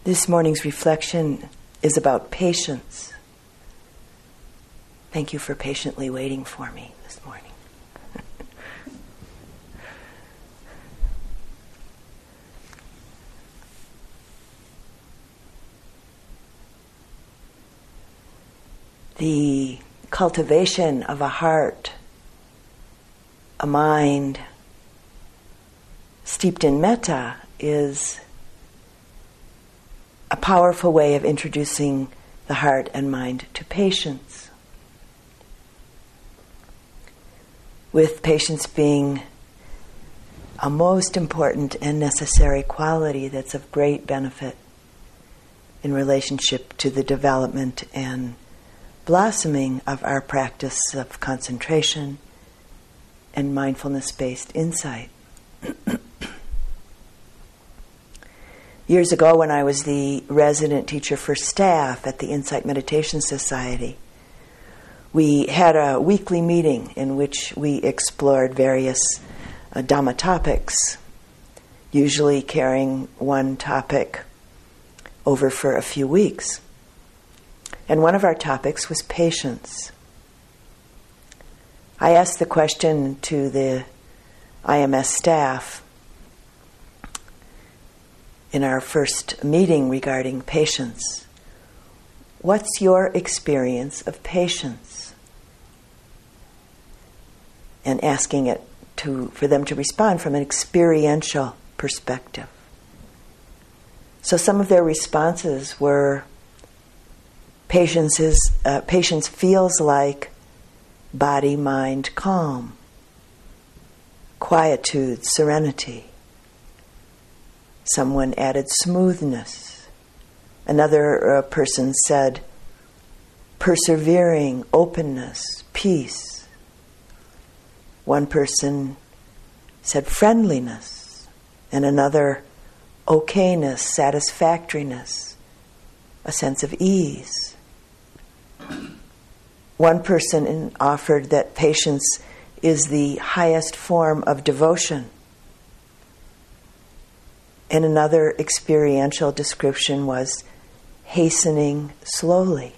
This morning's reflection is about patience. Thank you for patiently waiting for me this morning. The cultivation of a heart, a mind steeped in metta is a powerful way of introducing the heart and mind to patience. With patience being a most important and necessary quality that's of great benefit in relationship to the development and blossoming of our practice of concentration and mindfulness-based insight. Years ago, when I was the resident teacher for staff at the Insight Meditation Society, we had a weekly meeting in which we explored various Dhamma topics, usually carrying one topic over for a few weeks. And one of our topics was patience. I asked the question to the IMS staff in our first meeting regarding patience. What's your experience of patience? And asking it for them to respond from an experiential perspective. So some of their responses were, patience feels like body-mind calm, quietude, serenity. Someone added smoothness. Another person said persevering, openness, peace. One person said friendliness, and another okayness, satisfactoriness, a sense of ease. One person offered that patience is the highest form of devotion. And another experiential description was hastening slowly.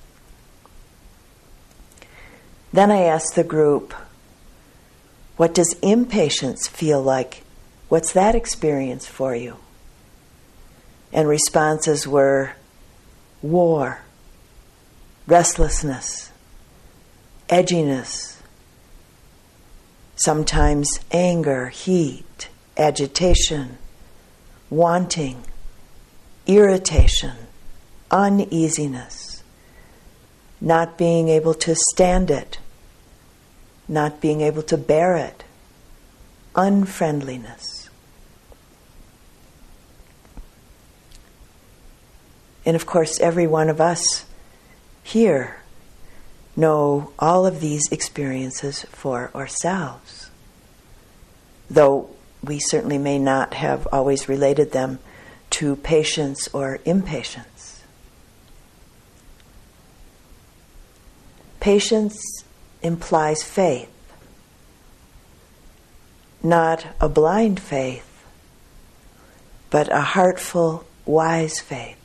Then I asked the group, what does impatience feel like? What's that experience for you? And responses were war, restlessness, edginess, sometimes anger, heat, agitation, wanting, irritation, uneasiness, not being able to stand it, not being able to bear it, unfriendliness. And of course, every one of us here know all of these experiences for ourselves, though we certainly may not have always related them to patience or impatience. Patience implies faith, not a blind faith, but a heartful, wise faith.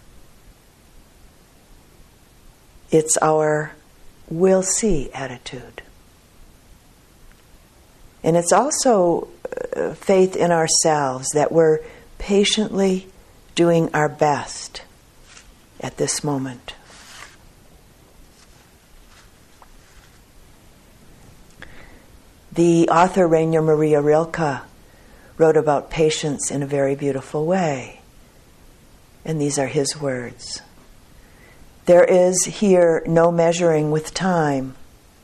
It's our we'll see attitude. And it's also faith in ourselves that we're patiently doing our best at this moment. The author Rainer Maria Rilke wrote about patience in a very beautiful way. And these are his words. There is here no measuring with time.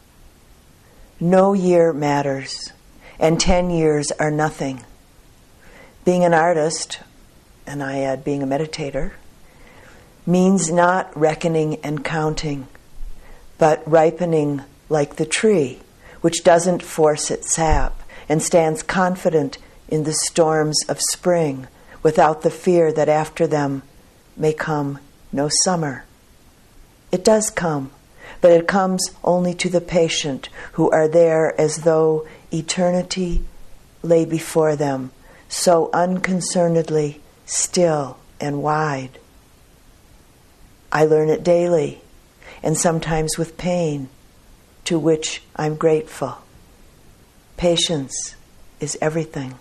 No year matters, and 10 years are nothing. Being an artist, and I add being a meditator, means not reckoning and counting, but ripening like the tree, which doesn't force its sap and stands confident in the storms of spring without the fear that after them may come no summer. It does come, but it comes only to the patient who are there as though eternity lay before them, so unconcernedly still and wide. I learn it daily, and sometimes with pain, to which I'm grateful. Patience is everything.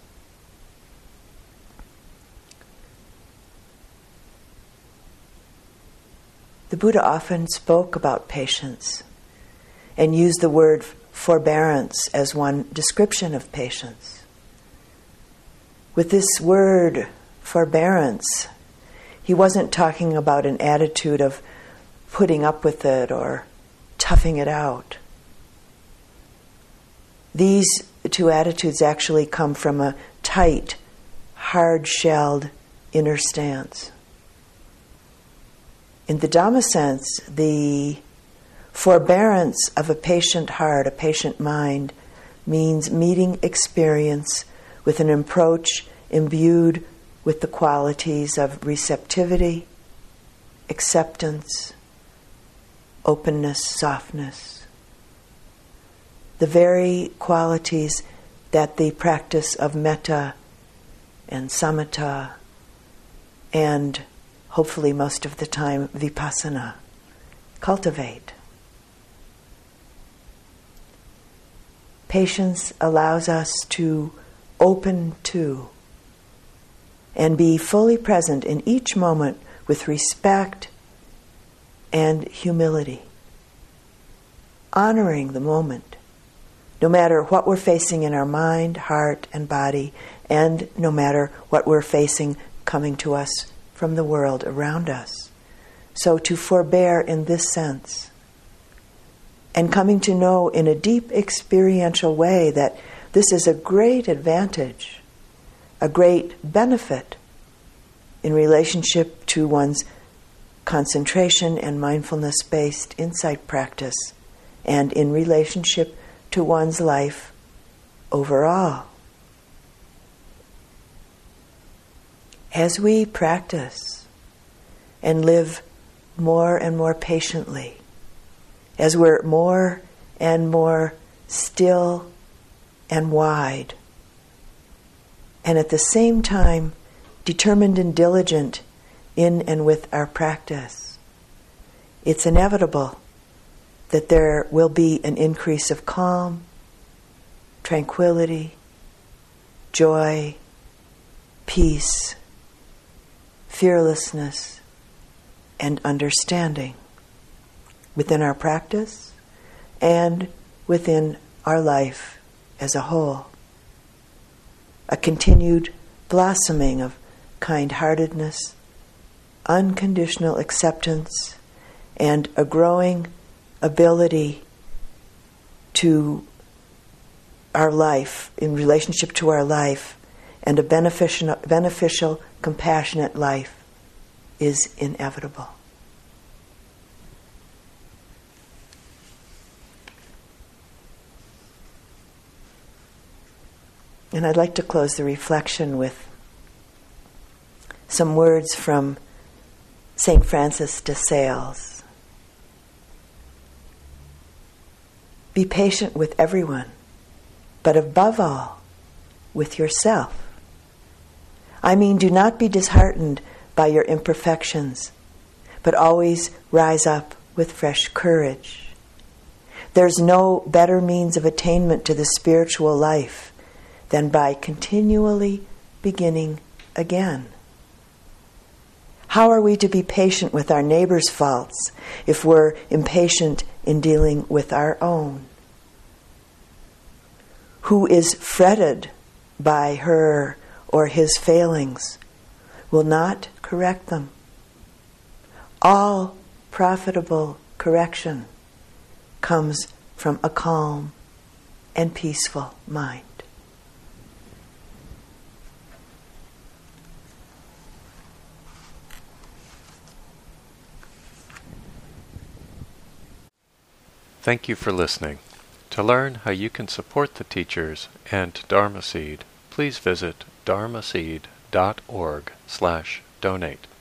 The Buddha often spoke about patience and used the word forbearance as one description of patience. With this word forbearance, he wasn't talking about an attitude of putting up with it or toughing it out. These two attitudes actually come from a tight, hard-shelled inner stance. In the Dhamma sense, the forbearance of a patient heart, a patient mind, means meeting experience with an approach imbued with the qualities of receptivity, acceptance, openness, softness. The very qualities that the practice of metta and samatha and hopefully most of the time vipassana cultivate. Patience allows us to open to and be fully present in each moment with respect and humility, honoring the moment, no matter what we're facing in our mind, heart, and body, and no matter what we're facing coming to us from the world around us. So to forbear in this sense, and coming to know in a deep experiential way that this is a great advantage, a great benefit in relationship to one's concentration and mindfulness-based insight practice, and in relationship to one's life overall. As we practice and live more and more patiently, as we're more and more still and wide, and at the same time determined and diligent in and with our practice, it's inevitable that there will be an increase of calm, tranquility, joy, peace, fearlessness, and understanding within our practice and within our life as a whole. A continued blossoming of kind-heartedness, unconditional acceptance, and a growing ability to our life, in relationship to our life, and a beneficial, compassionate life is inevitable. And I'd like to close the reflection with some words from St. Francis de Sales. Be patient with everyone, but above all, with yourself. I mean, do not be disheartened by your imperfections, but always rise up with fresh courage. There's no better means of attainment to the spiritual life than by continually beginning again. How are we to be patient with our neighbor's faults if we're impatient in dealing with our own? Who is fretted by her or his failings will not correct them. All profitable correction comes from a calm and peaceful mind. Thank you for listening. To learn how you can support the teachers and Dharma Seed, please visit dharmaseed.org/donate.